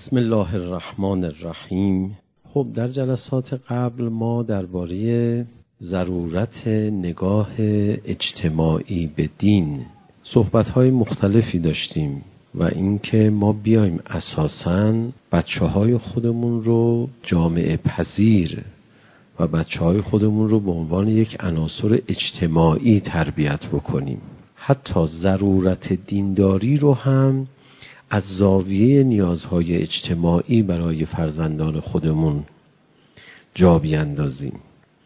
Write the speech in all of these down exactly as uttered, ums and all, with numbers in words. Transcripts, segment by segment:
بسم الله الرحمن الرحیم. خب در جلسات قبل ما درباره ضرورت نگاه اجتماعی به دین صحبت‌های مختلفی داشتیم و اینکه ما بیایم اساساً بچه‌های خودمون رو جامعه پذیر و بچه‌های خودمون رو به عنوان یک عناصر اجتماعی تربیت بکنیم. حتی ضرورت دینداری رو هم از زاویه نیازهای اجتماعی برای فرزندان خودمون جا بیندازیم.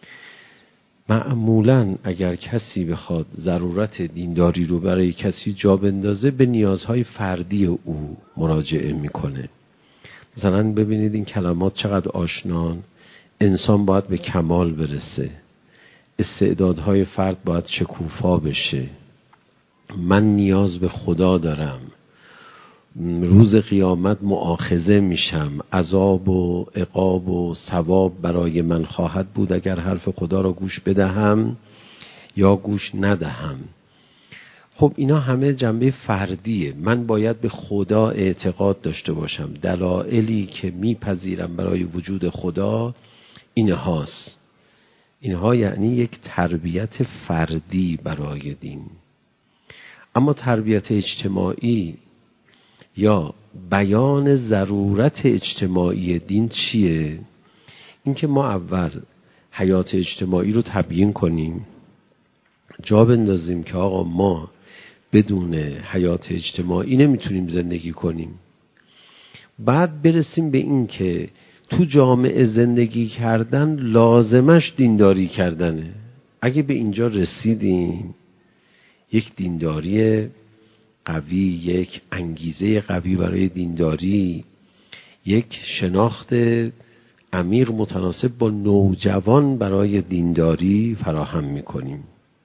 معمولاً اگر کسی بخواد ضرورت دینداری رو برای کسی جا بندازه به نیازهای فردی او مراجعه میکنه. مثلا ببینید این کلمات چقدر آشنان. انسان باید به کمال برسه، استعدادهای فرد باید شکوفا بشه، من نیاز به خدا دارم، روز قیامت مؤاخذه میشم، عذاب و عقاب و ثواب برای من خواهد بود اگر حرف خدا را گوش بدهم یا گوش ندهم. خب اینا همه جنبه فردیه. من باید به خدا اعتقاد داشته باشم. دلایلی که میپذیرم برای وجود خدا اینهاست. اینها یعنی یک تربیت فردی برای دین. اما تربیت اجتماعی یا بیان ضرورت اجتماعی دین چیه؟ اینکه ما اول حیات اجتماعی رو تبیین کنیم، جا بندازیم که آقا ما بدون حیات اجتماعی نمیتونیم زندگی کنیم. بعد برسیم به این که تو جامعه زندگی کردن لازمش دینداری کردنه. اگه به اینجا رسیدیم، یک دینداری قوی، یک انگیزه قوی برای دینداری، یک شناخت عمیق متناسب با نوجوان برای دینداری فراهم میکنیم.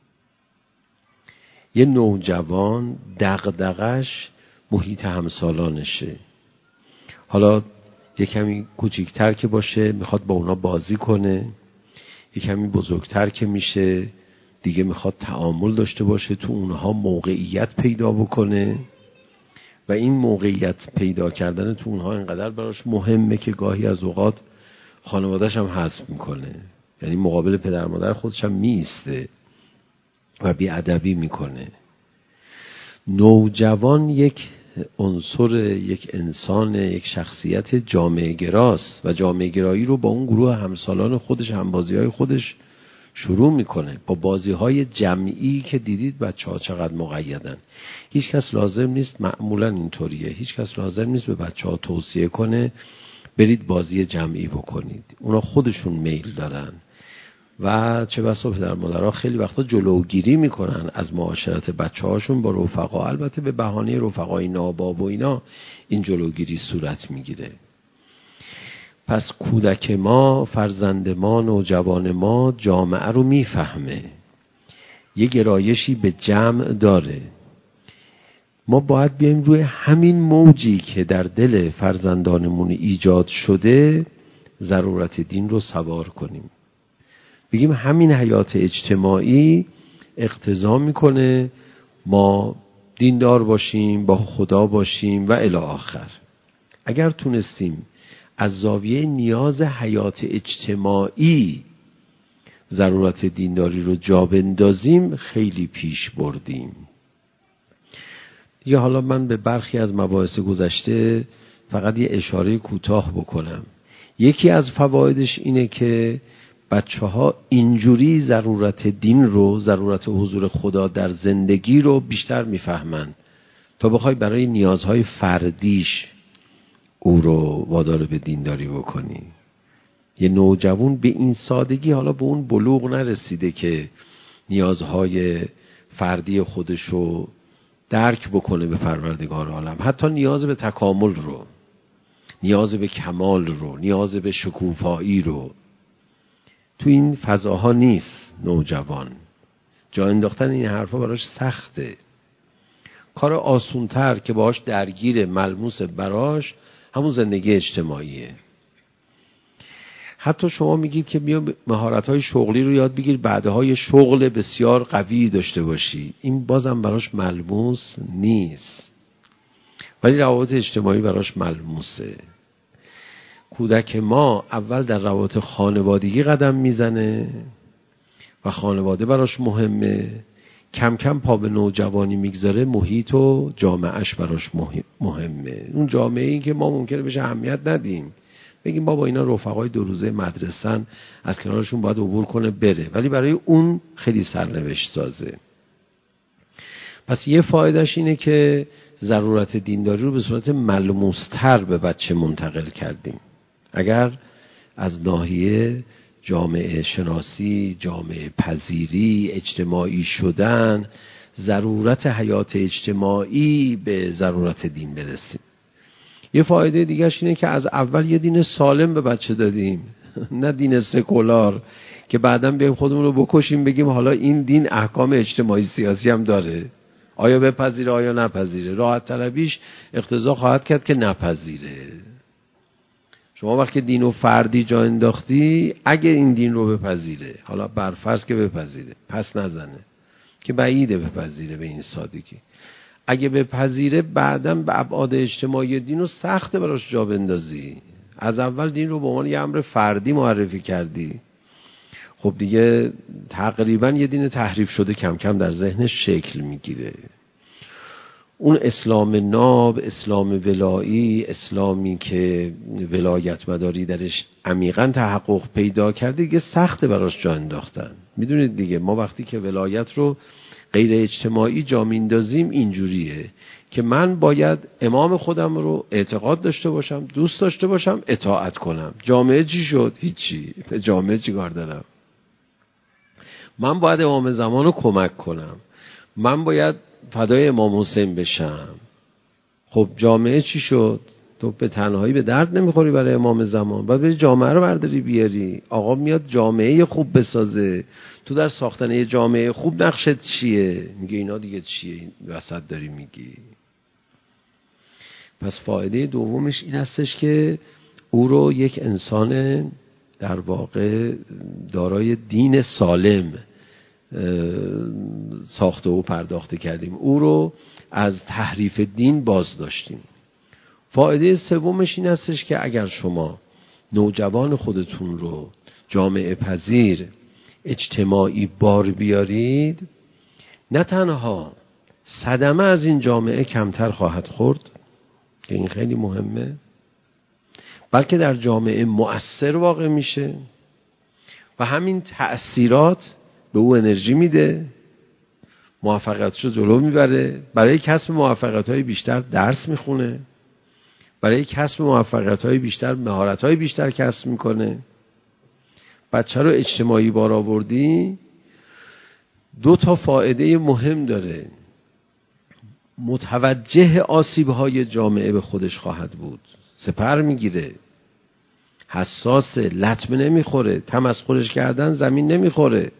یه نوجوان دغدغش محیط همسالانشه. حالا یه کمی کوچیکتر که باشه میخواد با اونا بازی کنه، یه کمی بزرگتر که میشه دیگه میخواد تعامل داشته باشه، تو اونها موقعیت پیدا بکنه و این موقعیت پیدا کردن تو اونها اینقدر براش مهمه که گاهی از اوقات خانواده‌اش هم حذف میکنه. یعنی مقابل پدر مادر خودش هم میسته و بی‌ادبی میکنه. نوجوان یک عنصر، یک انسان، یک شخصیت جامعه گراست و جامعه گرایی رو با اون گروه همسالان خودش، همبازی‌های خودش شروع میکنه. با بازی‌های جمعی که دیدید بچه‌ها چقدر مقیدن. هیچ کس لازم نیست، معمولا اینطوریه، هیچ کس لازم نیست به بچه‌ها توصیه کنه برید بازی جمعی بکنید. اونا خودشون میل دارن و چه بسا پدر مادرها خیلی وقتا جلوگیری میکنن از معاشرت بچه‌هاشون با رفقا. البته به بهانه رفقای ناباب و اینا این جلوگیری صورت میگیره. پس کودک ما، فرزند ما، نوجوان ما جامعه رو میفهمه، یه گرایشی به جمع داره. ما باید بیایم روی همین موجی که در دل فرزندانمون ایجاد شده ضرورت دین رو سوار کنیم. بگیم همین حیات اجتماعی اقتضا میکنه ما دیندار باشیم، با خدا باشیم و الی آخر. اگر تونستیم از زاویه نیاز حیات اجتماعی ضرورت دینداری رو جا بندازیم خیلی پیش بردیم. دیگه حالا من به برخی از مباحث گذشته فقط یه اشاره کوتاه بکنم. یکی از فوایدش اینه که بچه ها اینجوری ضرورت دین رو، ضرورت حضور خدا در زندگی رو بیشتر میفهمن تا بخوای برای نیازهای فردیش او رو وادار به دینداری بکنی. یه نوجوان به این سادگی حالا به اون بلوغ نرسیده که نیازهای فردی خودش رو درک بکنه به پروردگار عالم، حتی نیاز به تکامل رو، نیاز به کمال رو، نیاز به شکوفایی رو تو این فضاها نیست. نوجوان جا انداختن این حرفا براش سخته. کار آسونتر که باهاش درگیر ملموس براش همون زندگی اجتماعیه. حتی شما میگید که بیا مهارت‌های شغلی رو یاد بگیر، بعدها یه شغل بسیار قوی داشته باشی، این بازم براش ملموس نیست، ولی روابط اجتماعی براش ملموسه. کودک ما اول در روابط خانوادگی قدم میزنه و خانواده براش مهمه، کم کم پا به نوجوانی میگذاره، محیط و جامعهش براش مهمه. اون جامعه ای که ما ممکنه بهش اهمیت ندیم، بگیم بابا اینا رفقای دو روزه مدرسه‌ن، از کنارشون باید عبور کنه بره، ولی برای اون خیلی سرنوشت سازه. پس یه فایدهش اینه که ضرورت دینداری رو به صورت ملموس‌تر به بچه منتقل کردیم. اگر از ناحیه جامعه شناسی، جامعه پذیری، اجتماعی شدن، ضرورت حیات اجتماعی به ضرورت دین برسیم. یه فایده دیگهش اینه که از اول یه دین سالم به بچه دادیم، نه دین سکولار که بعداً بیایم خودمون رو بکشیم بگیم حالا این دین احکام اجتماعی سیاسی هم داره، آیا بپذیره آیا نپذیره. راحت طلبیش اقتضا خواهد کرد که نپذیره. شما وقتی دین و فردی جا انداختی، اگه این دین رو بپذیره، حالا برفرض که بپذیره، پس نزنه که بعیده بپذیره به این سادگی، اگه بپذیره بعداً به ابعاد اجتماعی دین رو سخته براش جا بندازی. از اول دین رو به عنوان یه امر فردی معرفی کردی، خب دیگه تقریباً یه دین تحریف شده کم کم در ذهنش شکل میگیره. اون اسلام ناب، اسلام ولایی، اسلامی که ولایت مداری درش عمیقاً تحقق پیدا کرده، دیگه سخته براش جا انداختن. میدونید دیگه ما وقتی که ولایت رو غیر اجتماعی جا میندازیم اینجوریه که من باید امام خودم رو اعتقاد داشته باشم، دوست داشته باشم، اطاعت کنم. جامعه چی شد؟ هیچی. به جامعه چی کار دارم؟ من باید امام زمان رو کمک کنم، من باید فدای امام حسین بشم. خب جامعه چی شد؟ تو به تنهایی به درد نمیخوری برای امام زمان، باید بری جامعه رو برداری بیاری. آقا میاد جامعه خوب بسازه، تو در ساختن یه جامعه خوب نقشت چیه؟ میگه اینا دیگه چیه این وسط داری میگی. پس فایده دومش این هستش که او رو یک انسان در واقع دارای دین سالم ساخته و پرداخته کردیم، او رو از تحریف دین باز داشتیم. فایده سومش این هستش که اگر شما نوجوان خودتون رو جامعه پذیر، اجتماعی بار بیارید، نه تنها صدمه از این جامعه کمتر خواهد خورد که این خیلی مهمه، بلکه در جامعه مؤثر واقع میشه و همین تأثیرات به او انرژی میده، موفقیتشو جلو میبره، برای کسب موفقیت‌های بیشتر درس میخونه، برای کسب موفقیت‌های بیشتر مهارت‌های بیشتر کسب میکنه. بچه رو اجتماعی بار آوردی، دو تا فایده مهم داره. متوجه آسیب‌های جامعه به خودش خواهد بود، سپر میگیره، حساس، لطمه نمیخوره، تمسخرش کردن زمین نمیخوره،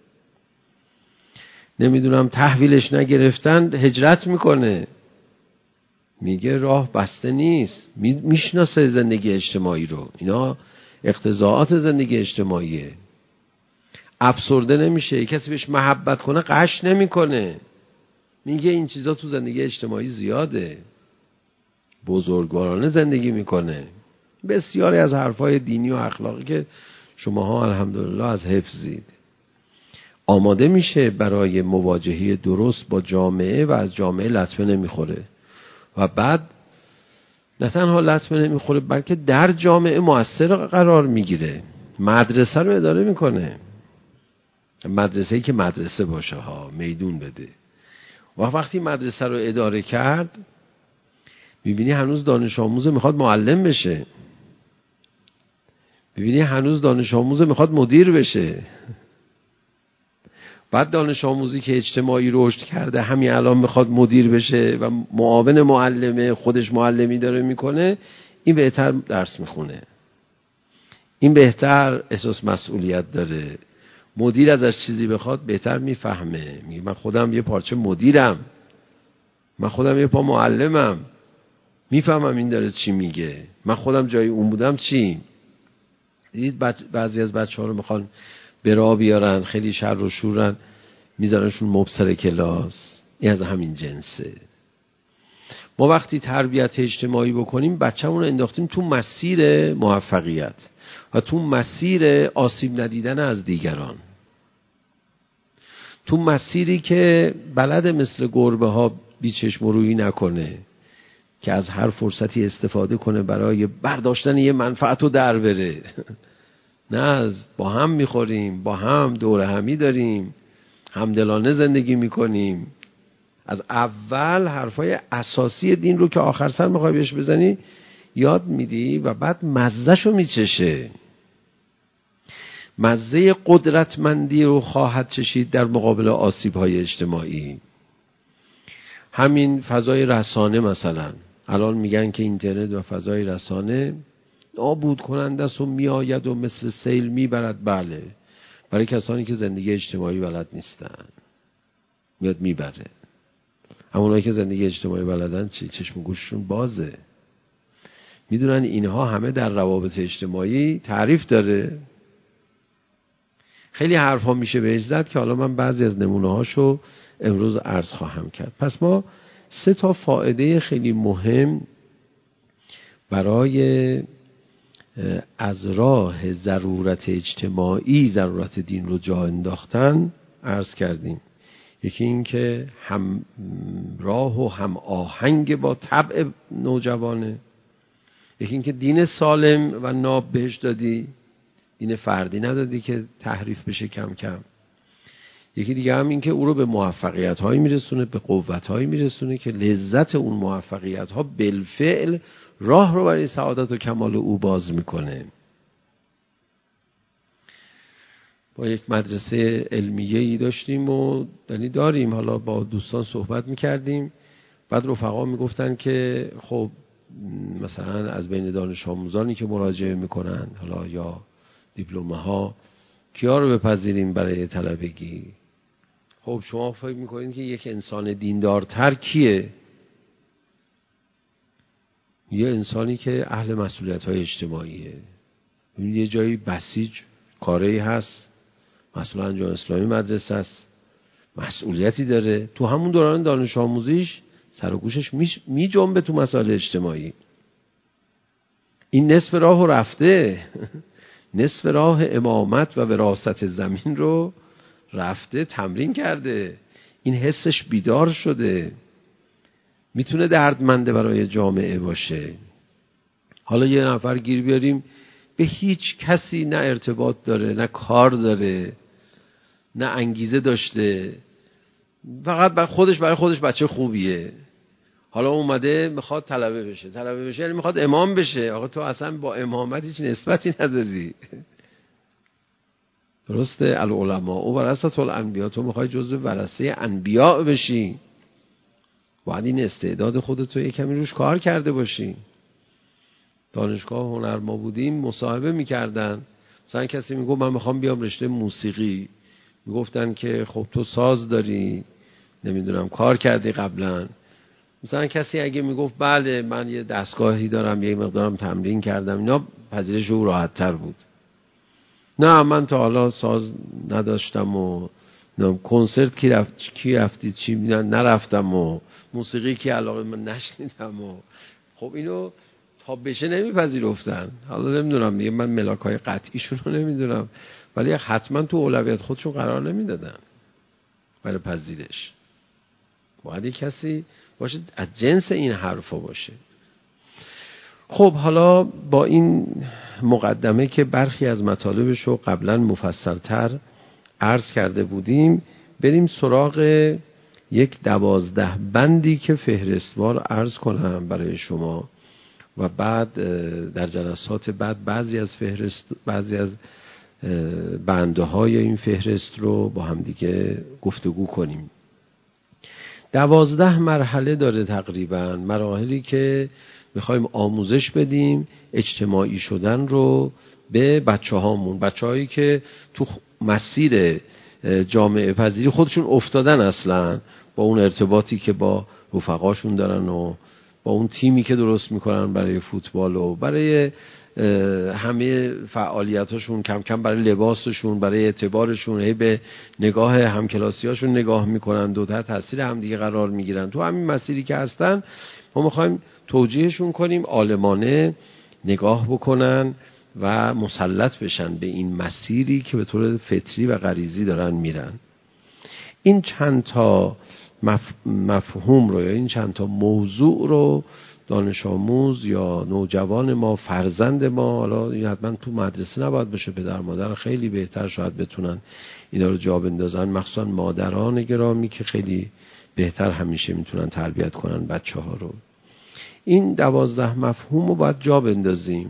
نمیدونم تحویلش نگرفتن هجرت میکنه، میگه راه بسته نیست، میشناسه زندگی اجتماعی رو، اینا اقتضاعات زندگی اجتماعیه. افسرده نمیشه، کسی بهش محبت کنه قش نمیکنه، میگه این چیزا تو زندگی اجتماعی زیاده، بزرگوارانه زندگی میکنه. بسیاری از حرفای دینی و اخلاقی که شماها الحمدلله از حفظید، آماده میشه برای مواجهه درست با جامعه و از جامعه لطمه نمیخوره و بعد نه تنها لطمه نمیخوره بلکه در جامعه مؤثر قرار میگیره، مدرسه رو اداره میکنه، مدرسه‌ای که مدرسه باشه ها، میدون بده. و وقتی مدرسه رو اداره کرد میبینی هنوز دانش آموزه میخواد معلم بشه، میبینی هنوز دانش آموزه میخواد مدیر بشه. بعد دانش آموزی که اجتماعی رشد کرده همین الان میخواد مدیر بشه و معاون معلمه، خودش معلمی داره میکنه، این بهتر درس میخونه، این بهتر احساس مسئولیت داره. مدیر ازش چیزی بخواد بهتر میفهمه، میگه من خودم یه پارچه مدیرم، من خودم یه پا معلمم، میفهمم این داره چی میگه، من خودم جای اون بودم چی. دیدید بعضی از بچه ها رو میخوان به راه بیارن، خیلی شر و شورن، میذارنشون مبصر کلاس، این از همین جنسه. ما وقتی تربیت اجتماعی بکنیم بچه‌مون رو انداختیم تو مسیر موفقیت و تو مسیر آسیب ندیدن از دیگران، تو مسیری که بلد مثل گربه ها بیچشم رویی نکنه که از هر فرصتی استفاده کنه برای برداشتن یه منفعت رو در بره. نه، با هم میخوریم، با هم دور همی داریم، همدلانه زندگی میکنیم. از اول حرفای اساسی دین رو که آخر سر میخوای بهش بزنی یاد میدی و بعد مزهشو میچشه. مزه قدرتمندی رو خواهد چشید در مقابل آسیب‌های اجتماعی. همین فضای رسانه مثلا، الان میگن که اینترنت و فضای رسانه نابود کننده است و میآید و مثل سیل میبرد. بله، برای کسانی که زندگی اجتماعی بلد نیستن میاد میبره. همونایی که زندگی اجتماعی بلدن چی؟ چشم و گوششون بازه، میدونن اینها همه در روابط اجتماعی تعریف داره. خیلی حرفا میشه بهش زد که حالا من بعضی از نمونه هاشو امروز عرض خواهم کرد. پس ما سه تا فائده خیلی مهم برای از راه ضرورت اجتماعی ضرورت دین رو جا انداختن عرض کردیم. یکی این که هم راه و هم آهنگ با طبع نوجوانه. یکی این که دین سالم و ناب بهش دادی، دین فردی ندادی که تحریف بشه کم کم. یکی دیگه هم این که او رو به موفقیت هایی میرسونه، به قوت هایی میرسونه که لذت اون موفقیت ها بالفعل راه رو برای سعادت و کمال او باز میکنه. با یک مدرسه علمیه‌ای داشتیم و یعنی داریم، حالا با دوستان صحبت میکردیم، بعد رفقا میگفتن که خب مثلا از بین دانش آموزانی که مراجعه میکنن حالا یا دیپلمه ها کیا رو بپذیریم برای طلبگی؟ خب شما فکر میکنید که یک انسان دیندارتر کیه؟ یه انسانی که اهل مسئولیت های اجتماعیه. یه جایی بسیج کاری هست، مسئول انجام اسلامی مدرسه است، مسئولیتی داره، تو همون دوران دانش آموزیش سر و گوشش می جنبه تو مسائل اجتماعی. این نصف راه رفته نصف راه امامت و وراثت زمین رو رفته، تمرین کرده، این حسش بیدار شده، میتونه دردمنده برای جامعه باشه. حالا یه نفر گیر بیاریم به هیچ کسی نه ارتباط داره، نه کار داره، نه انگیزه داشته، فقط برای خودش برای خودش بچه خوبیه. حالا اومده میخواد طلبه بشه. طلبه بشه یعنی میخواد امام بشه. آقا تو اصلا با امامت هیچ نسبتی نداری. درسته؟ العلماء و ورثه الانبیاء، تو میخوای جزء ورثه انبیاء بشی، باید این استعداد خودت رو یه کمی روش کار کرده باشی. دانشگاه هنر ما بودیم مصاحبه میکردن، مثلا کسی میگفت من میخوام بیام رشته موسیقی، میگفتن که خب تو ساز داری، نمیدونم کار کردی قبلا. مثلا کسی اگه میگفت بله من یه دستگاهی دارم یه مقدارم تمرین کردم، اینا پذیرش او راحت تر بود. نه من تا حالا ساز نداشتم و نه کنسرت کی رفت کی رفتی چی میدن نرفتم و موسیقی کی علاقه من نشنیدم و خب اینو تا بشه نمیپذیرفتن. حالا نمیدونم دیگه، من ملاکای قطعیشون رو نمیدونم، ولی حتما تو اولویت خودشون قرار نمیدادن برای پذیرش. باید یک کسی باشه از جنس این حرفا باشه. خب حالا با این مقدمه که برخی از مطالبش رو قبلا مفصلتر عرض کرده بودیم، بریم سراغ یک دوازده بندی که فهرستوار عرض کنم برای شما و بعد در جلسات بعد بعضی از فهرست بعضی از بنده های این فهرست رو با هم دیگه گفتگو کنیم. دوازده مرحله داره تقریبا، مراحلی که میخوایم آموزش بدیم اجتماعی شدن رو به بچه هامون، بچه هایی که تو مسیر جامعه پذیری خودشون افتادن اصلا، با اون ارتباطی که با رفقاشون دارن و با اون تیمی که درست میکنن برای فوتبال و برای همه فعالیتاشون، کم کم برای لباسشون، برای اعتبارشون هی به نگاه همکلاسیاشون نگاه میکنن، دو تا تاثیر هم دیگه قرار میگیرن. تو همین مسیری که هستن ما میخوایم توجیهشون کنیم عالمانه نگاه بکنن و مسلط بشن به این مسیری که به طور فطری و غریزی دارن میرن. این چند تا مفهوم رو یا این چند تا موضوع رو دانش آموز یا نوجوان ما، فرزند ما، حالا این حتما تو مدرسه نباید باشه، پدر مادر خیلی بهتر شاید بتونن اینا رو جا بندازن، مخصوصا مادران گرامی که خیلی بهتر همیشه میتونن تربیت کنن بچه ها رو. این دوازده مفهوم رو باید جا بندازیم.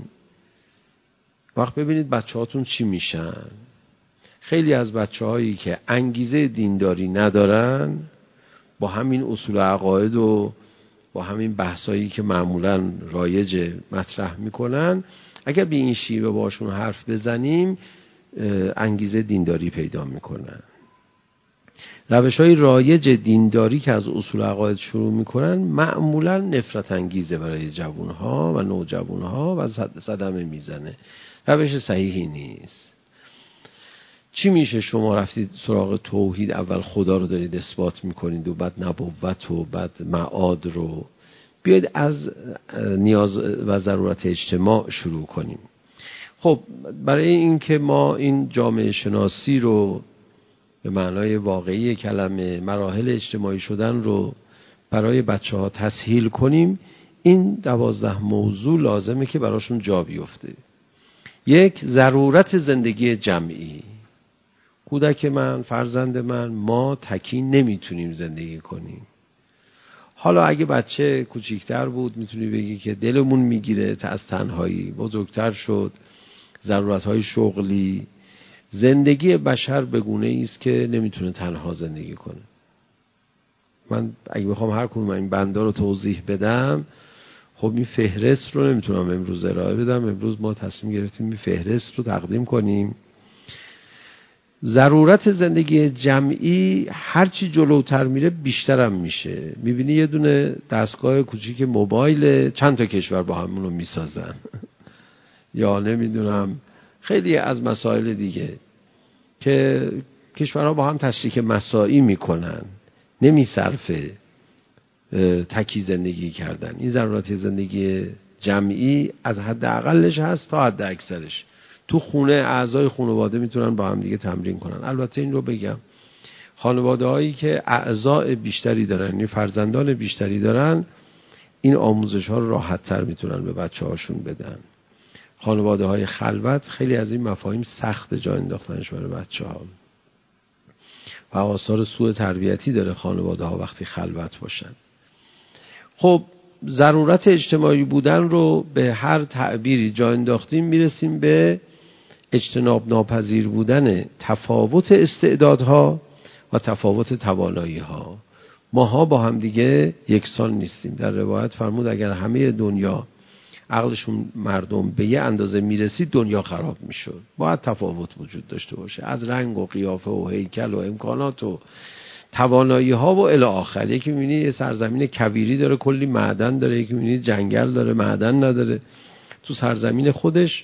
وقت ببینید بچه هاتون چی میشن. خیلی از بچه هایی که انگیزه دینداری ندارن با همین اصول عقاید و با همین بحثایی که معمولاً رایج مطرح میکنن، اگر به این شیوه باشون حرف بزنیم انگیزه دینداری پیدا میکنن. روش‌های رایج دینداری که از اصول عقاید شروع میکنن معمولاً نفرت انگیزه برای جوانها و نوجوانها و صدمه میزنه. روش صحیحی نیست. چی میشه شما رفتید سراغ توحید، اول خدا رو دارید اثبات میکنید و بعد نبوت و بعد معاد رو؟ بیاید از نیاز و ضرورت اجتماع شروع کنیم. خب برای اینکه ما این جامعه شناسی رو به معنای واقعی کلمه، مراحل اجتماعی شدن رو برای بچه ها تسهیل کنیم، این دوازده موضوع لازمه که براشون جا بیفته. یک، ضرورت زندگی جمعی. کودک من، فرزند من، ما تکی نمیتونیم زندگی کنیم. حالا اگه بچه کوچیکتر بود میتونی بگی که دلمون میگیره تا از تنهایی، بزرگتر شد، ضرورتهای شغلی، زندگی بشر به گونه‌ای است که نمیتونه تنها زندگی کنه. من اگه بخوام هر کدوم این بندا رو توضیح بدم، خب این فهرست رو نمیتونم امروز ارائه بدم. امروز ما تصمیم گرفتیم این فهرست رو تقدیم کنیم. ضرورت زندگی جمعی هرچی جلوتر میره بیشترم میشه. میبینی یه دونه دستگاه کوچیک موبایل چند تا کشور با همون رو میسازن یا نمیدونم خیلی از مسائل دیگه که کشورها با هم تشریک مساعی میکنن. نمیصرفه تکی زندگی کردن. این ضرورت زندگی جمعی از حد اقلش هست تا حد اکثرش. تو خونه اعضای خانواده میتونن با هم دیگه تمرین کنن. البته این رو بگم، خانواده هایی که اعضای بیشتری دارن، یعنی فرزندان بیشتری دارن، این آموزش ها رو راحت تر میتونن به بچه هاشون بدن. خانواده های خلوت خیلی از این مفاهیم سخت جا انداختنش برای بچه ها و آثار سوء تربیتی داره خانواده ها وقتی خلوت باشن. خب ضرورت اجتماعی بودن رو به هر تعبیری جا انداختیم، میرسیم به اجتناب ناپذیر بودن تفاوت استعدادها و تفاوت توانایی‌ها. ماها با هم دیگه یکسان نیستیم. در روایت فرمود اگر همه دنیا عقلشون مردم به یه اندازه میرسید دنیا خراب میشد. باید تفاوت وجود داشته باشه، از رنگ و قیافه و هیکل و امکانات و توانایی ها و الی آخر. یکی میبینی یه سرزمین کویری داره، کلی معدن داره، یکی میبینی جنگل داره، معدن نداره. تو سرزمین خودش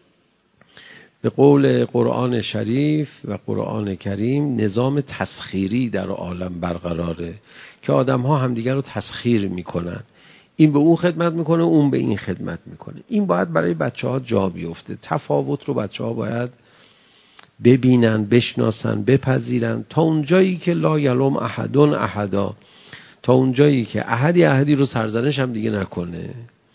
به قول قرآن شریف و قرآن کریم نظام تسخیری در عالم برقراره که آدم ها همدیگر رو تسخیر میکنن. این به اون خدمت میکنه، اون به این خدمت میکنه. این باید برای بچه ها جا بیفته. تفاوت رو بچه ها باید ببینن، بشناسن، بپذیرن تا اونجایی که لا یلوم احدن احدا، تا اونجایی که احدی احدی رو سرزنش هم دیگه نکنه.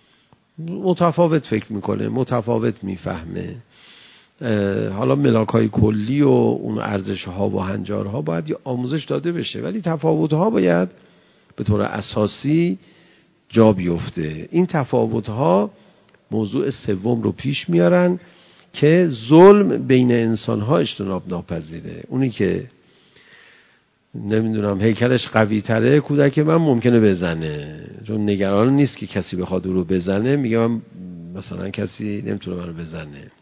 متفاوت فکر میکنه، متفاوت میفهمه. حالا ملاک‌های کلی و اون ارزش‌ها و هنجارها باید یه آموزش داده بشه، ولی تفاوت‌ها باید به طور اساسی جا بیفته. این تفاوت‌ها موضوع سوم رو پیش میارن که ظلم بین انسان‌ها اجتناب ناپذیره. اونی که نمیدونم هیکلش قوی تره، کودک من ممکنه بزنه، چون نگران نیست که کسی بخواد او رو بزنه. میگه من مثلا کسی نمیتونه منو بزنه.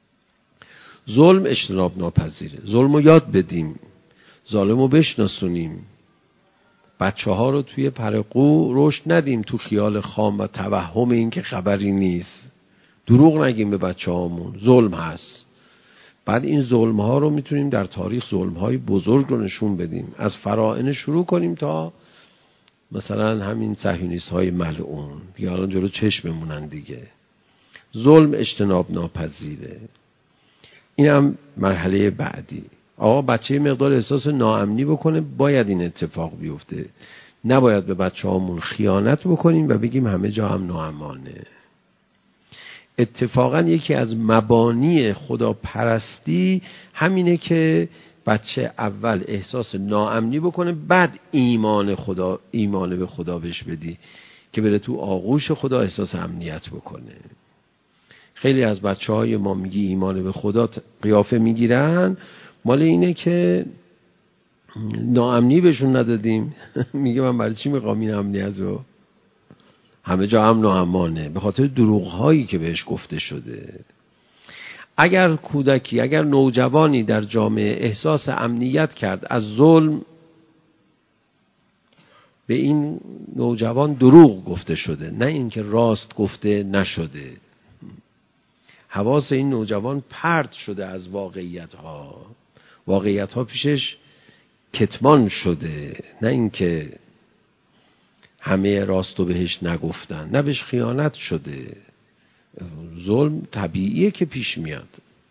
ظلم اجتناب ناپذیره. ظلم رو یاد بدیم، ظالم رو بشناسونیم، بچه ها رو توی پرقو رشد ندیم تو خیال خام و توهم این که خبری نیست. دروغ نگیم به بچه هامون، ظلم هست. بعد این ظلم ها رو میتونیم در تاریخ ظلم های بزرگ رو نشون بدیم، از فراعنه شروع کنیم تا مثلا همین صهیونیست های ملعون دیگه الان جلو چشممونن دیگه. ظلم اجتناب ناپذیره. این هم مرحله بعدی. آقا بچه مقدار احساس ناامنی بکنه، باید این اتفاق بیفته. نباید به بچه هامون خیانت بکنیم و بگیم همه جا هم ناامانه. اتفاقا یکی از مبانی خداپرستی همینه که بچه اول احساس ناامنی بکنه، بعد ایمان خدا ایمان به خدا بهش بدی که بره تو آغوش خدا احساس امنیت بکنه. خیلی از بچه های ما میگی ایمان به خدا قیافه میگیرن، مال اینه که ناامنی بهشون ندادیم. میگه من برای چی میخوام این امنیت رو؟ همه جا امن و امانه، به خاطر دروغ هایی که بهش گفته شده. اگر کودکی، اگر نوجوانی در جامعه احساس امنیت کرد از ظلم، به این نوجوان دروغ گفته شده، نه اینکه راست گفته نشده. حواس این نوجوان پرت شده از واقعیت ها، واقعیت ها پیشش کتمان شده، نه اینکه همه راستو بهش نگفتن، نه بهش خیانت شده. ظلم طبیعیه که پیش میاد.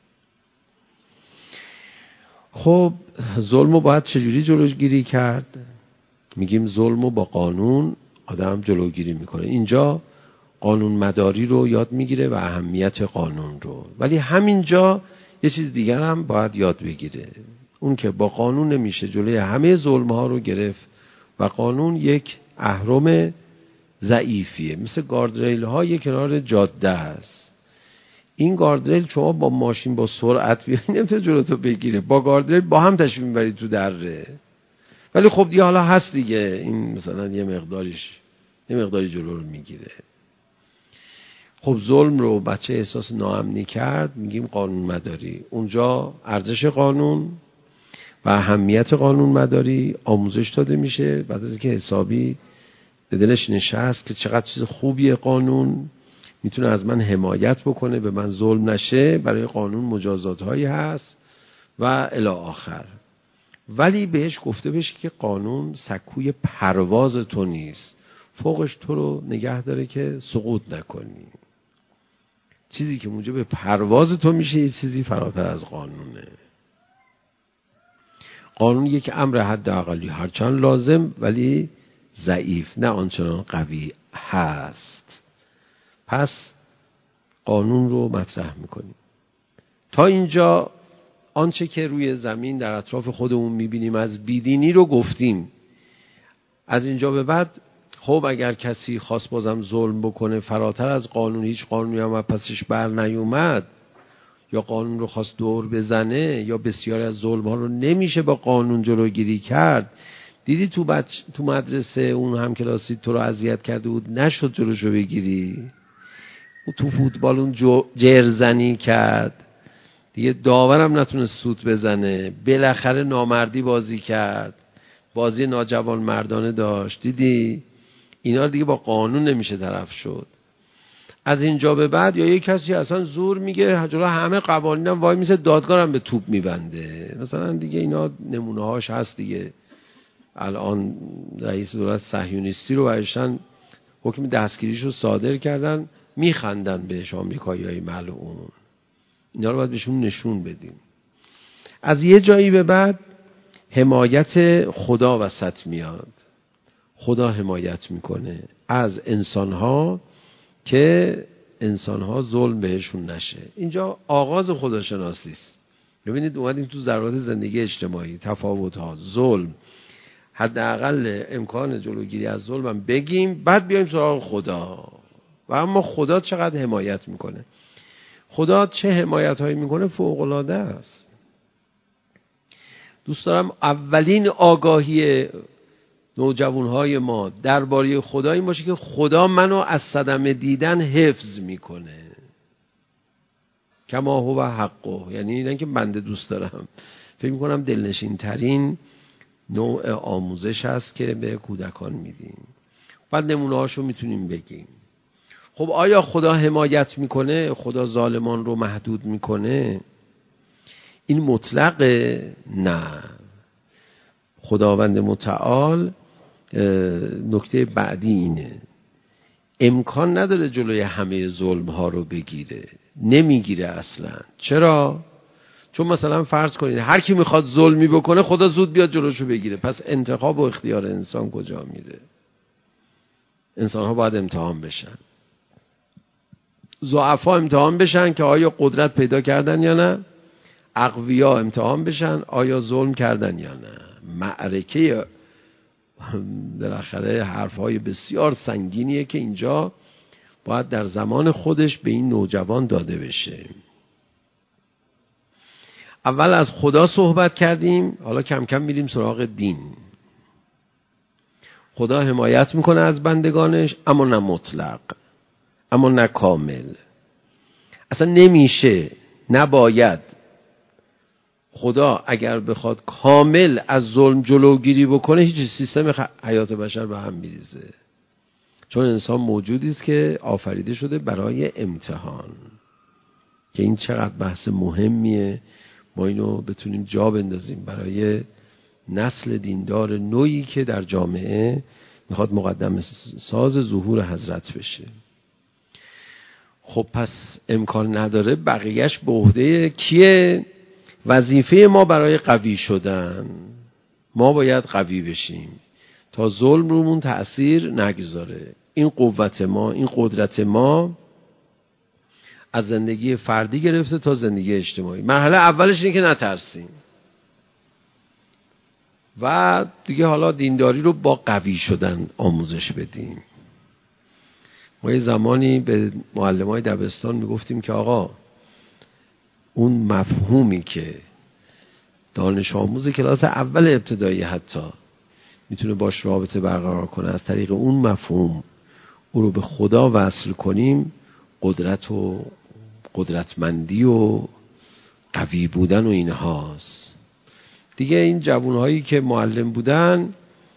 خب ظلمو باید چجوری جلوگیری کرد؟ میگیم ظلمو با قانون آدم جلوگیری میکنه. اینجا قانون مداری رو یاد میگیره و اهمیت قانون رو، ولی همینجا یه چیز دیگر هم باید یاد بگیره، اون که با قانون نمیشه جلوی همه ظلم‌ها رو گرفت و قانون یک اهرم ضعیفیه، مثل گاردریل های کنار جاده است. این گاردریل شما با ماشین با سرعت بیایی نمیتونه جلوتو بگیره، با گاردریل با هم تشریف میبری تو دره. ولی خب دیگه حالا هست دیگه، این مثلا یه مقداریش یه مقداری جلو رو میگیره. خب ظلم رو بچه احساس ناامنی کرد، میگیم قانون مداری. اونجا ارزش قانون و اهمیت قانون مداری آموزش داده میشه. بعد از اینکه حسابی به دلش نشست که چقدر چیز خوبیه قانون، میتونه از من حمایت بکنه، به من ظلم نشه، برای قانون مجازات هایی هست و الی آخر. ولی بهش گفته بشه که قانون سکوی پرواز تو نیست، فوقش تو رو نگه داره که سقوط نکنی. چیزی که موجب پرواز تو میشه یه چیزی فراتر از قانونه. قانون یک امر حداقلی هرچند لازم ولی ضعیف، نه آنچنان قوی هست. پس قانون رو مطرح میکنیم. تا اینجا آنچه که روی زمین در اطراف خودمون میبینیم از بیدینی رو گفتیم. از اینجا به بعد خب اگر کسی خواست بازم ظلم بکنه فراتر از قانون، هیچ قانونی هم پسش بر نیومد، یا قانون رو خواست دور بزنه، یا بسیاری از ظلم ها رو نمیشه با قانون جلوگیری کرد. دیدی تو بچ... تو مدرسه اون هم کلاسی تو رو اذیت کرده بود، نشد جلوشو بگیری. تو فوتبال اون جو... جرزنی کرد دیگه، داورم نتونست سوت بزنه، بالاخره نامردی بازی کرد، بازی ناجوان مردانه داشت. دیدی اینا دیگه با قانون نمیشه طرف شد. از اینجا به بعد یا یک کسی اصلا زور میگه جلو همه قوانینم وای میسه، دادگارم به توپ میبنده مثلا دیگه. اینا نمونه هاش هست دیگه. الان رئیس دولت صهیونیستی رو برشتن حکم دستگیریش رو صادر کردن، میخندن بهش آمریکایی‌های ملعون. اینا رو باید بهشون نشون بدیم. از یه جایی به بعد حمایت خدا وسط میاد. خدا حمایت میکنه از انسانها که انسانها ظلم بهشون نشه. اینجا آغاز خداشناسی است. ببینید اومدیم تو ضرورت زندگی اجتماعی، تفاوت‌ها، ظلم، حداقل امکان جلوگیری از ظلم هم بگیم، بعد بیایم سراغ خدا. و اما خدا چقدر حمایت میکنه. خدا چه حمایت هایی میکنه فوق‌العاده است. دوست دارم اولین آگاهی نوجوانهای ما درباره خدا این باشه که خدا منو از صدمه دیدن حفظ میکنه. کما هو حقه، یعنی نه که بنده دوست دارم. فکر میکنم دلنشین ترین نوع آموزش هست که به کودکان میدیم. بعد نمونه هاشو میتونیم بگیم. خب آیا خدا حمایت میکنه؟ خدا ظالمان رو محدود میکنه؟ این مطلقه؟ نه. خداوند متعال نکته بعدی اینه، امکان نداره جلوی همه ظلم ها رو بگیره، نمیگیره اصلا. چرا؟ چون مثلا فرض کنید هر کی میخواد ظلمی بکنه خدا زود بیاد جلوشو بگیره، پس انتخاب و اختیار انسان کجا میره؟ انسان ها باید امتحان بشن، ضعفا امتحان بشن که آیا قدرت پیدا کردن یا نه، اقویا امتحان بشن آیا ظلم کردن یا نه. معرکه بالاخره حرفهای بسیار سنگینیه که اینجا باید در زمان خودش به این نوجوان داده بشه. اول از خدا صحبت کردیم، حالا کم کم میریم سراغ دین. خدا حمایت میکنه از بندگانش، اما نه مطلق، اما نه کامل. اصلا نمیشه، نباید. خدا اگر بخواد کامل از ظلم جلوگیری بکنه هیچ سیستم حیات بشر به هم میریزه. چون انسان موجودی است که آفریده شده برای امتحان، که این چقدر بحث مهمیه، ما اینو بتونیم جا بندازیم برای نسل دیندار نوعی که در جامعه میخواد مقدم ساز ظهور حضرت بشه. خب پس امکان نداره، بقیهش به عهده کیه؟ وظیفه ما برای قوی شدن، ما باید قوی بشیم تا ظلم رومون تأثیر نگذاره. این قوت ما، این قدرت ما از زندگی فردی گرفته تا زندگی اجتماعی. مرحله اولش اینه که نترسیم و دیگه حالا دینداری رو با قوی شدن آموزش بدیم. ما یه زمانی به معلمای دبستان میگفتیم که آقا اون مفهومی که دانش آموز کلاس اول ابتدایی حتی میتونه باش رابطه برقرار کنه، از طریق اون مفهوم او رو به خدا وصل کنیم، قدرت و قدرتمندی و قوی بودن و اینهاست. دیگه این جوانهایی که معلم بودن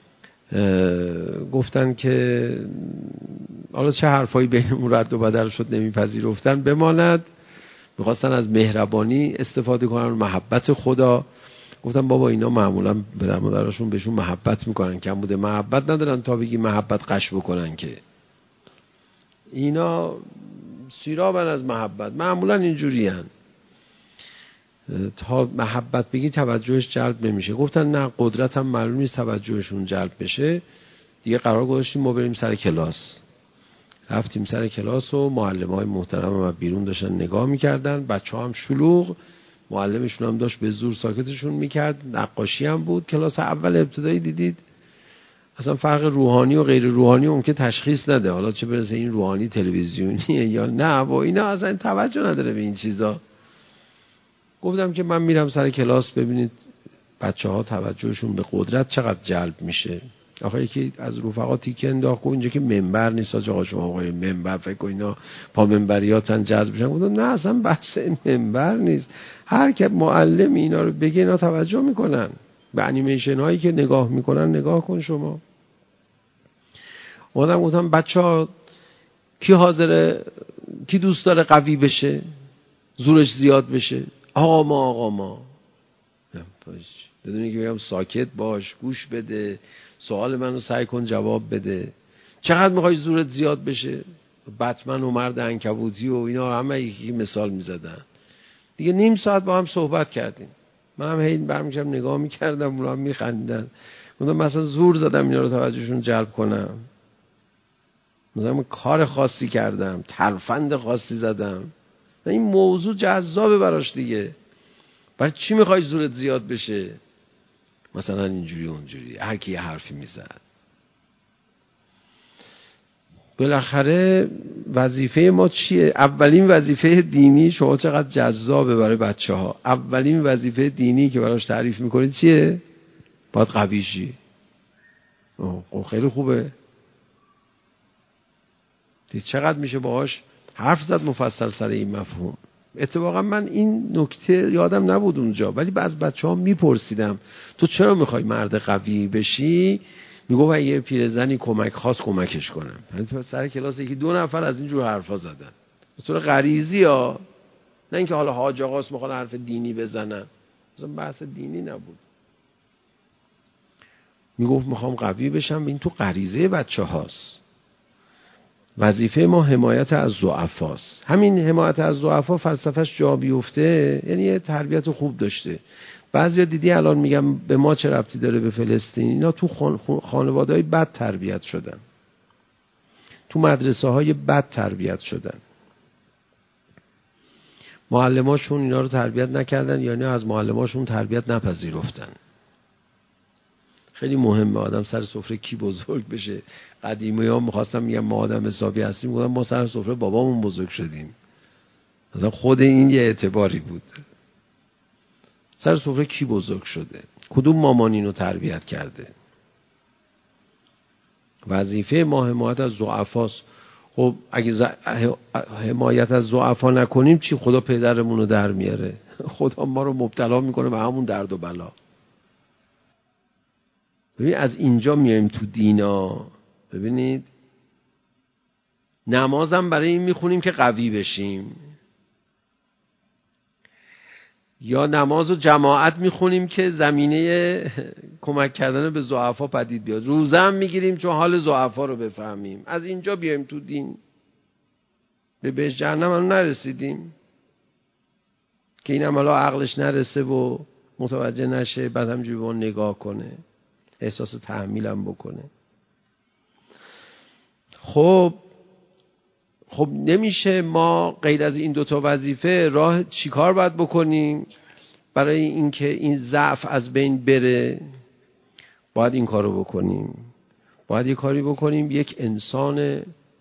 گفتن که حالا چه حرفایی بینمون رد و بدل شد نمیپذیرفتن، بماند. میخواستن از مهربانی استفاده کنن، محبت خدا. گفتم بابا اینا معمولا پدر مادرشون بهشون محبت میکنن، کم بوده محبت ندارن تا بگی محبت قش بکنن، که اینا سیرابن از محبت، معمولا اینجوری هن. تا محبت بگی توجهش جلب نمیشه. گفتن نه، قدرت هم معلوم نیست توجهشون جلب بشه. دیگه قرار گذاشتیم ما بریم سر کلاس. رفتیم سر کلاس و معلم‌های محترم هم بیرون داشتن نگاه میکردن، بچه هم شلوغ، معلمشون هم داشت به زور ساکتشون میکرد. نقاشی هم بود. کلاس اول ابتدایی دیدید اصلا فرق روحانی و غیر روحانی ممکن تشخیص نده، حالا چه برسه این روحانی تلویزیونیه یا نه، و اینا اصلا توجه نداره به این چیزا. گفتم که من میرم سر کلاس ببینید بچه ها توجهشون به قدرت چقدر جلب میشه. آخه یکی از رفقا تیکه انداخت گفت اینجا که منبر نیست آقا، شما آقای منبر فکر کن اینا پا منبریاتن جذب بشن. گفتم نه اصلا بحث منبر نیست، هر که معلم اینا رو بگه اینا توجه میکنن. به انیمیشن هایی که نگاه میکنن نگاه کن شما. اومدم گفتم بچه ها کی حاضره، کی دوست داره قوی بشه، زورش زیاد بشه؟ آقا ما آقا ما بدونی که بگم ساکت باش، گوش بده، سوال منو سعی کن جواب بده. چقدر میخوای زورت زیاد بشه؟ بتمن و مرد عنکبوتی و اینا همه یکی مثال میزدن. دیگه نیم ساعت با هم صحبت کردیم. منم هی برمیگردم نگاه میکردم، اونا هم میخندیدن. گفتم مثلا زور زدم اینا رو توجهشون جلب کنم، مثلا کار خاصی کردم، ترفند خاصی زدم. این موضوع جذابه براش دیگه. برای چی میخوای زورت زیاد بشه؟ مثلا اینجوری اونجوری هر کی یه حرفی میزد. بالاخره وظیفه ما چیه؟ اولین وظیفه دینی، شما چقدر جذابه برای بچه ها، اولین وظیفه دینی که براش تعریف میکنید چیه؟ باید قوی شی. خیلی خوبه. چقدر میشه باهاش حرف زد مفصل سر این مفهوم. اتفاقا من این نکته یادم نبود اونجا، ولی بعض بچه ها میپرسیدم تو چرا میخوای مرد قوی بشی؟ میگو من یه پیرزنی کمک خواست کمکش کنم. یعنی سر کلاس یکی دو نفر از اینجور حرفا زدن به طور غریزی ها، نه اینکه حالا حاج آقاست میخوان حرف دینی بزنن، مثلا بحث دینی نبود. میگفت میخوام قوی بشم. این تو غریزه بچه هاست. وظیفه ما حمایت از ضعفاست. همین حمایت از ضعفا فلسفهش جا بیفته، یعنی یه تربیت خوب داشته. بعضیا دیدی الان میگم به ما چه ربطی داره به فلسطین؟ اینا تو خانواده‌های بد تربیت شدن، تو مدرسه های بد تربیت شدن، معلماشون اینا رو تربیت نکردن، یعنی از معلماشون تربیت نپذیرفتن. خیلی مهمه آدم سر سفره کی بزرگ بشه. قدیمی ها میخواستم میگم ما آدم حسابی هستیم، گفتم ما سر سفره بابامون بزرگ شدیم. مثلا خود این یه اعتباری بود. سر سفره کی بزرگ شده؟ کدوم مامان اینو تربیت کرده؟ وظیفه ما حمایت از ضعفاست. خب اگه ز... حمایت از ضعفا نکنیم چی؟ خدا پدرمون رو در میاره، خدا ما رو مبتلا میکنه به همون درد و بلا. ببین از اینجا میایم تو دینا. ببینید نمازم برای این میخونیم که قوی بشیم، یا نماز و جماعت میخونیم که زمینه کمک کردن به ضعفا پدید بیاد. روزه هم میگیریم چون حال ضعفا رو بفهمیم. از اینجا بیایم تو دین. به بهش جهنم هم نرسیدیم که این عملا عقلش نرسه و متوجه نشه، بعد همجوری به اون نگاه کنه، احساس تحمیل هم بکنه. خب خب نمیشه ما غیر از این دوتا وظیفه راه چیکار باید بکنیم برای اینکه این ضعف از بین بره؟ باید این کارو بکنیم. باید یه کاری بکنیم یک انسان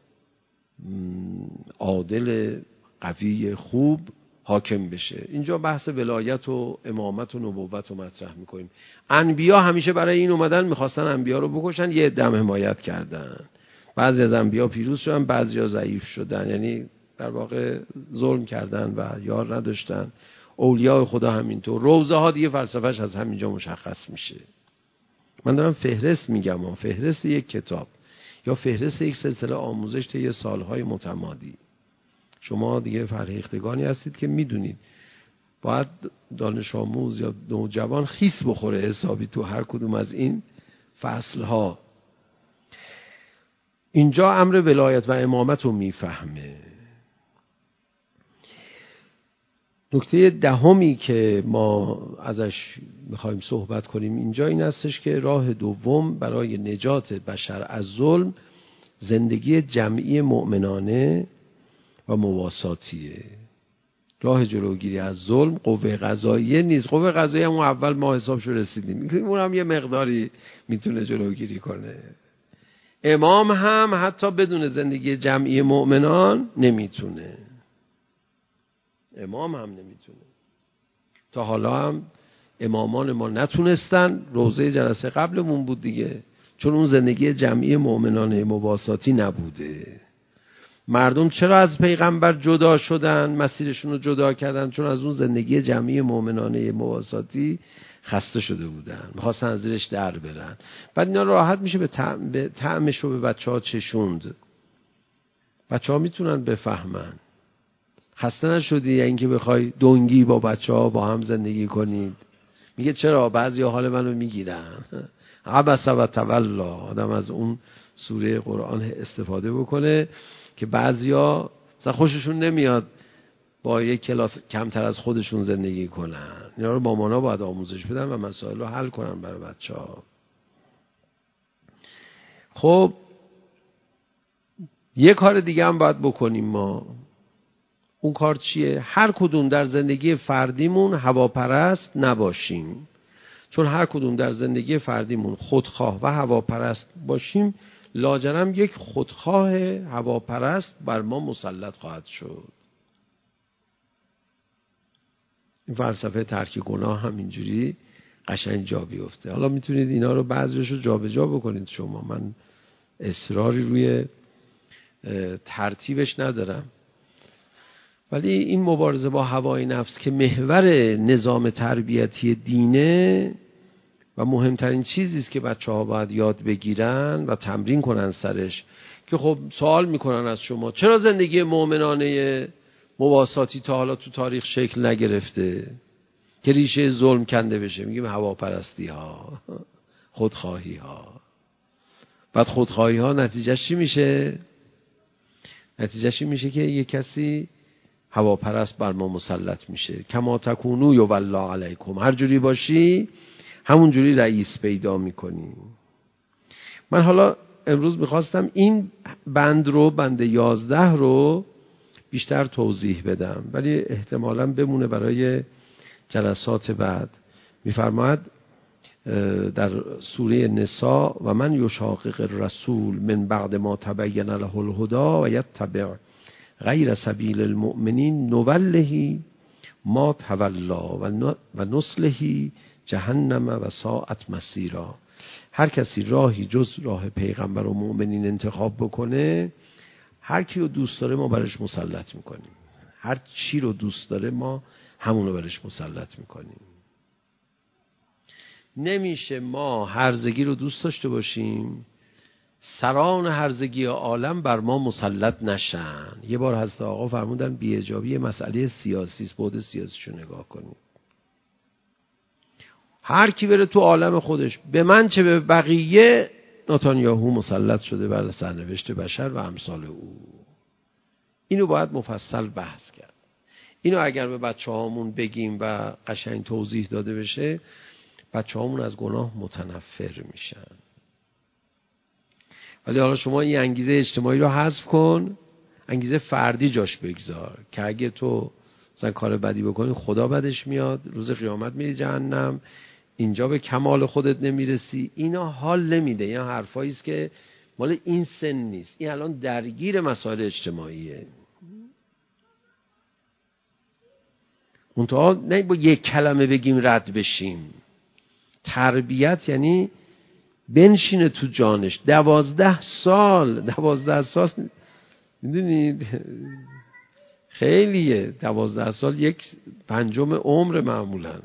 عادل قوی خوب حاکم بشه. اینجا بحث ولایت و امامت و نبوت رو مطرح میکنیم. انبیا همیشه برای این اومدن میخواستن انبیا رو بکشن، یه عده حمایت کردن. بعضی از انبیا پیروز شدن، بعضیا ضعیف شدن، یعنی در واقع ظلم کردن و یار نداشتن. اولیاء خدا همینطور. روزه ها دیگه فلسفهش از همینجا مشخص میشه. من دارم فهرست میگم، فهرست یک کتاب یا فهرست یک سلسله آموزش طی سالهای متمادی. شما دیگه فرهیختگانی هستید که میدونید باید دانش آموز یا نوجوان خیس بخوره حسابی تو هر کدوم از این فصلها. اینجا امر ولایت و امامت رو میفهمه. نکته دهمی که ما ازش میخوایم صحبت کنیم اینجا این هستش که راه دوم برای نجات بشر از ظلم زندگی جمعی مؤمنانه و مواساتیه. راه جلوگیری از ظلم قوه قضاییه نیست. قوه قضاییه هم اول ما حسابشو رسیدیم، اون هم یه مقداری میتونه جلوگیری کنه. امام هم حتی بدون زندگی جمعی مؤمنان نمیتونه. امام هم نمیتونه. تا حالا هم امامان ما نتونستن. روزه جلسه قبلمون بود دیگه، چون اون زندگی جمعی مؤمنانه مواساتی نبوده. مردم چرا از پیغمبر جدا شدن، مسیرشون رو جدا کردن؟ چون از اون زندگی جمعی مؤمنانه مواساتی خسته شده بودن، میخواستن از زیرش در برن. بعد اینا راحت میشه به طعم به طعمش رو به بچه ها چشوند. بچه ها میتونن بفهمن. خسته نشدی یا اینکه بخوای دنگی با بچه ها با هم زندگی کنید؟ میگه چرا بعضی حال منو میگیرن. عبس و تولا. آدم از اون سوره قرآن استفاده بکنه که بعضیا مثلا خوششون نمیاد با یک کلاس کمتر از خودشون زندگی کنن. اینا رو مامانا باید آموزش بدن و مسائل رو حل کنن برای بچه‌ها. خب یه کار دیگه هم باید بکنیم ما. اون کار چیه؟ هر کدوم در زندگی فردیمون هواپرست نباشیم. چون هر کدوم در زندگی فردیمون خودخواه و هواپرست باشیم، لاجرم یک خودخواه هواپرست بر ما مسلط خواهد شد. این فلسفه ترک گناه هم اینجوری قشنگ جا بیفته. حالا میتونید اینا رو بعضیشو جا به جا بکنید شما، من اصراری روی ترتیبش ندارم. ولی این مبارزه با هوای نفس که محور نظام تربیتی دینه و مهمترین چیزی است که بچه‌ها باید یاد بگیرن و تمرین کنن سرش، که خب سوال میکنن از شما چرا زندگی مؤمنانه مواساتی تا حالا تو تاریخ شکل نگرفته که ریشه ظلم کنده بشه؟ میگیم هواپرستی ها. خودخواهی ها. بعد خودخواهی ها نتیجهش چی میشه؟ نتیجهش این میشه که یک کسی هواپرست بر ما مسلط میشه. کما تکونو یولا علیکم، هر جوری باشی همون جوری رئیس پیدا میکنی. من حالا امروز میخواستم این بند رو، بند یازده رو بیشتر توضیح بدم، ولی احتمالاً بمونه برای جلسات بعد. میفرماید در سوره نساء و من یشاقق الرسول من بعد ما تبین له الهدی و یتبع غیر سبیل المؤمنین نوله ما تولا و نصله جهنم و ساعت مسیرا. هر کسی راهی جز راه پیغمبر و مؤمنین انتخاب بکنه، هر کی رو دوست داره ما برش مسلط میکنیم، هر چی رو دوست داره ما همون رو برش مسلط میکنیم. نمیشه ما هرزگی رو دوست داشته باشیم سران هرزگی عالم بر ما مسلط نشن. یه بار حضرت آقا فرمودن بی‌حجابی مسئله سیاسی است، بعد سیاسیشو نگاه کنید. هر کی بره تو عالم خودش، به من چه به بقیه، نتانیاهو مسلط شده بر سرنوشت بشر و امثال او. اینو باید مفصل بحث کرد. اینو اگر به بچه هامون بگیم و قشنگ توضیح داده بشه، بچه هامون از گناه متنفر میشن. ولی حالا شما این انگیزه اجتماعی رو حذف کن، انگیزه فردی جاش بگذار که اگه تو مثلا کار بدی بکنی خدا بدش میاد، روز قیامت میری جهنم، اینجا به کمال خودت نمیرسی. اینا حال نمیده. اینا حرفایی است که مال این سن نیست. این الان درگیر مسائل اجتماعیه. منتها نه با یک کلمه بگیم رد بشیم. تربیت یعنی بنشینه تو جانش. دوازده سال دوازده سال میدونید خیلیه. دوازده سال یک پنجم عمر معمولا.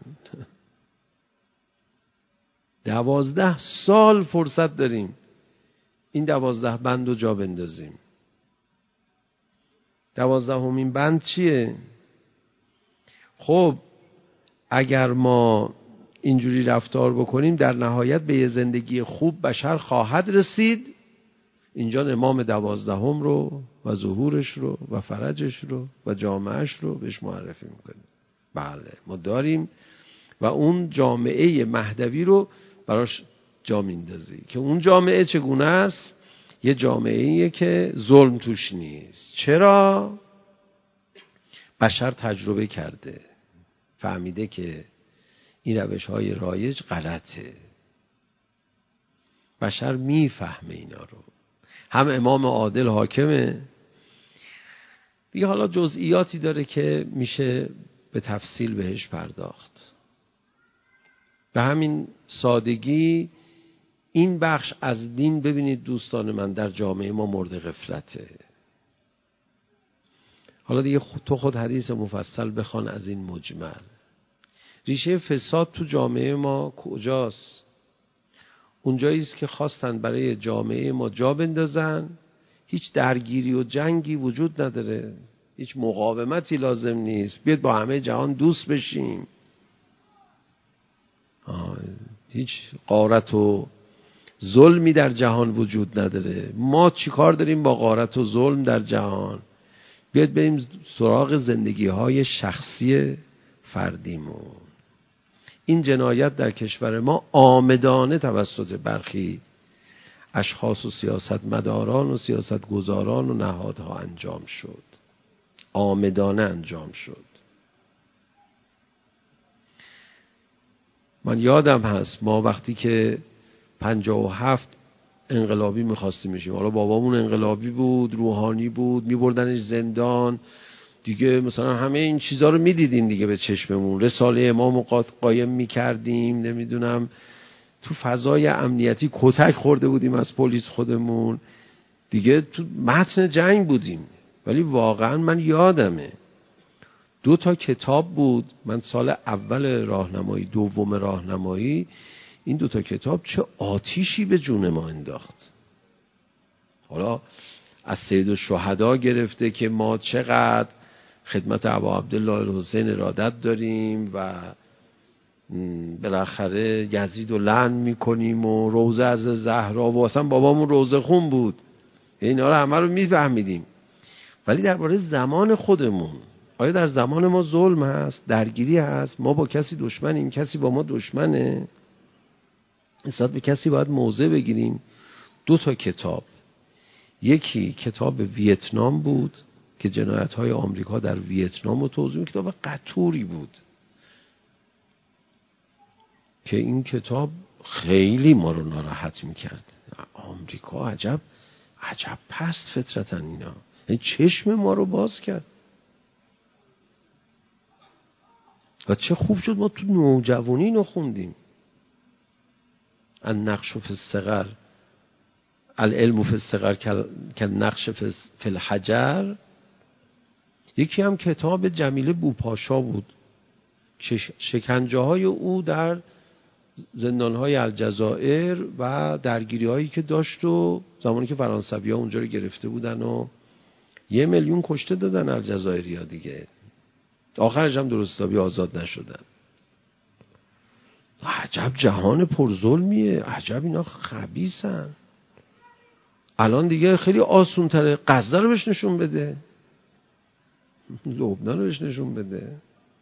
دوازده سال فرصت داریم این دوازده بند رو جا بندازیم. دوازدهمین بند چیه؟ خب اگر ما اینجوری رفتار بکنیم در نهایت به یه زندگی خوب بشر خواهد رسید. اینجا امام دوازدهم رو و ظهورش رو و فرجش رو و جامعش رو بهش معرفی میکنیم. بله ما داریم و اون جامعه مهدوی رو براش جا میندازی که اون جامعه چگونه است؟ یه جامعه‌ایه که ظلم توش نیست. چرا؟ بشر تجربه کرده، فهمیده که این روش‌های رایج غلطه. بشر میفهمه اینا رو. هم امام عادل حاکمه دیگه. حالا جزئیاتی داره که میشه به تفصیل بهش پرداخت. به همین سادگی این بخش از دین، ببینید دوستان من، در جامعه ما مورد غفلته. حالا دیگه خود تو خود حدیث مفصل بخوان از این مجمل. ریشه فساد تو جامعه ما کجاست؟ اونجایی است که خواستن برای جامعه ما جا بندازن. هیچ درگیری و جنگی وجود نداره، هیچ مقاومتی لازم نیست، بیاد با همه جهان دوست بشیم. هیچ غارت و ظلمی در جهان وجود نداره. ما چی کار داریم با غارت و ظلم در جهان؟ بیاد بریم سراغ زندگی های شخصی فردیمون. این جنایت در کشور ما آمدانه توسط برخی اشخاص و سیاستمداران و سیاستگزاران و نهادها انجام شد. آمدانه انجام شد. من یادم هست ما وقتی که پنجاه و هفت انقلابی میخواستیم بشیم، حالا بابامون انقلابی بود، روحانی بود، میبردنش زندان دیگه، مثلا همه این چیزا رو میدیدیم دیگه به چشممون. رساله امام قایم میکردیم، نمیدونم تو فضای امنیتی کتک خورده بودیم از پلیس خودمون دیگه، تو متن جنگ بودیم. ولی واقعا من یادمه دو تا کتاب بود. من سال اول راهنمایی، دوم راهنمایی، این دو تا کتاب چه آتیشی به جون ما انداخت. حالا از سید الشهدا گرفته که ما چقدر خدمت ابا عبدالله الحسین ارادت داریم و بالاخره یزید رو لعن میکنیم و روزه از زهرا و اصلا بابامون روزه خون بود، اینا رو همه رو میفهمیدیم. ولی درباره زمان خودمون، آیا در زمان ما ظلم هست، درگیری هست، ما با کسی دشمنیم، کسی با ما دشمنه، نسبت به کسی باید موضع بگیریم؟ دو تا کتاب، یکی کتاب ویتنام بود که جنایت‌های آمریکا در ویتنام رو توضیح، کتاب قطوری بود که این کتاب خیلی ما رو ناراحت میکرد. آمریکا عجب عجب پست فطرتاً اینا، این چشم ما رو باز کرد. و چه خوب شد ما تو نوجوانی اینو خوندیم. النقش فی الصغر العلم فی الصغر کالنقش فی الحجر. یکی هم کتاب جمیل بوپاشا بود، شکنجه های او در زندان های الجزایر و درگیری هایی که داشت و زمانی که فرانسوی ها اونجا رو گرفته بودن و یه میلیون کشته دادن الجزایری ها دیگه، آخرش هم درست حسابی آزاد نشدن. عجب جهان پرظلمیه، عجب اینا خبیثن. الان دیگه خیلی آسون تره، غزه رو بهش نشون بده، لبنان رو بهش نشون بده.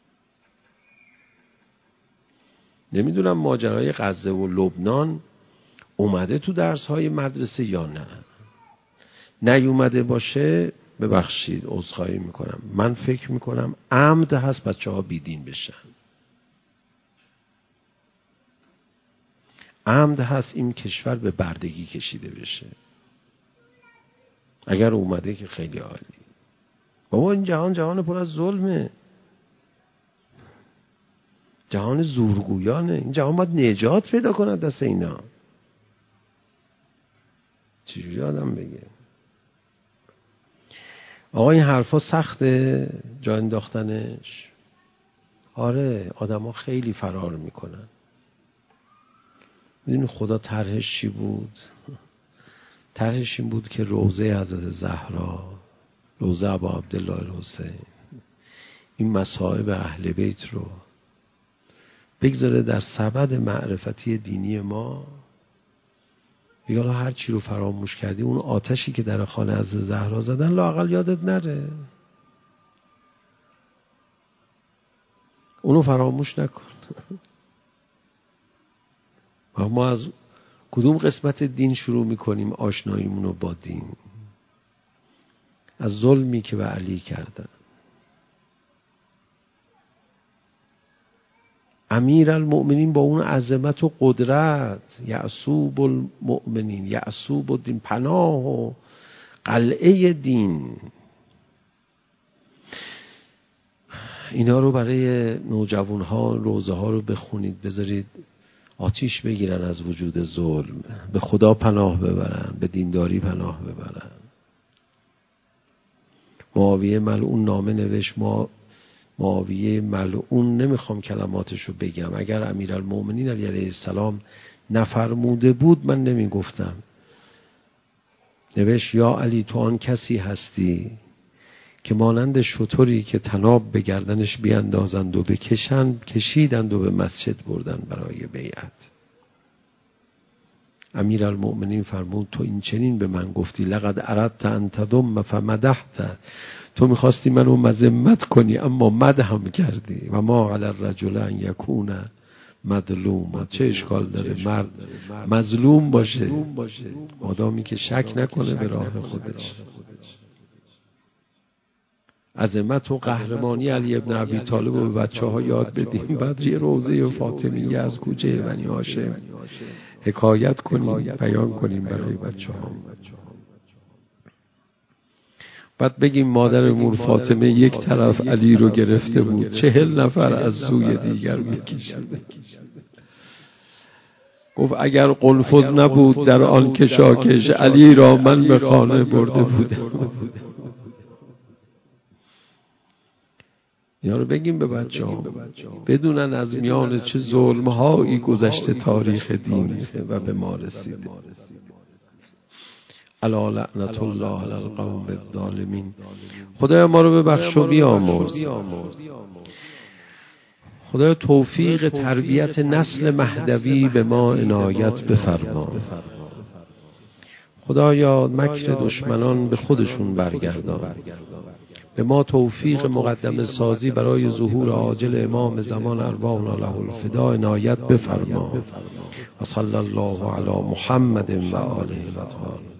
نمیدونم ماجرای غزه و لبنان اومده تو درس های مدرسه یا نه. نیومده باشه ببخشید عذرخواهی میکنم، من فکر میکنم عمد هست بچه ها بیدین بشن، عمد هست این کشور به بردگی کشیده بشه. اگر اومده که خیلی عالی. بابا این جهان جهان پر از ظلمه، جهان زورگویانه. این جهان باید نجات پیدا کنه دست اینا. چجوری آدم بگه آقا این حرفا سخته جا انداختنش؟ آره، آدم ها خیلی فرار میکنن. میدونی خدا طرحش چی بود؟ طرحش این بود که روضه حضرت زهرا، روضه ابا عبدالله الحسین، این مصائب اهل بیت رو بگذاره در سبد معرفتی دینی ما. بگه حالا هر چی رو فراموش کردی، اون آتشی که در خانه از زهرا زدن لااقل یادت نره، اونو فراموش نکن. و ما از کدوم قسمت دین شروع میکنیم آشناییمون رو با دین؟ از ظلمی که به علی کردن. امیر المؤمنین با اون عظمت و قدرت، یعصوب المؤمنین، یعصوب الدین، پناه و قلعه دین، اینا رو برای نوجوان ها روزه ها رو بخونید، بذارید آتیش بگیرن از وجود ظلم، به خدا پناه ببرن، به دینداری پناه ببرن. معاویه ملعون نامه نوشت، ما معاویه ملعون، نمیخوام کلماتشو بگم، اگر امیرالمومنین علی علیه السلام نفرموده بود من نمیگفتم. نوشت یا علی تو آن کسی هستی که مانند شتری که طناب به گردنش بیاندازند و بکشند کشیدند و به مسجد بردن برای بیعت. امیرالمؤمنین فرمود تو این چنین به من گفتی لقد اردت ان تضم فمدحت، تو میخواستی منو مذمت کنی اما مدحم کردی. و ما علی الرجل ان یکون مظلوم، چه اشکال داره مرد مظلوم باشه مادامی که شک نکنه به راه خودش. عظمت و قهرمانی علی ابن ابی طالب رو به بچه ها یاد بدیم، بعد یه روضه فاطمیه از کوچه بنی هاشم حکایت کنیم، بیان کنیم برای بچه ها. بعد بگیم مادرمون فاطمه یک طرف علی رو گرفته بود، چهل نفر از سوی دیگر میکشید. گفت اگر قلفز نبود در آن کشاکش، علی را من به خانه برده بودم. اینا رو بگیم به بچه ها بدونن از میان چه ظلمهایی گذشته تاریخ دین و به ما رسیده. الا لعنت الله علی القوم الظالمین. خدای ما رو ببخش و بیامرز. خدایا توفیق تربیت نسل مهدوی به ما عنایت بفرما. خدایا مکر دشمنان به خودشون برگردان. به ما توفیق مقدم سازی برای ظهور عاجل امام زمان ارواحنا له الفدا عنایت بفرما. و صلی الله علی محمد و آله و اطهاره.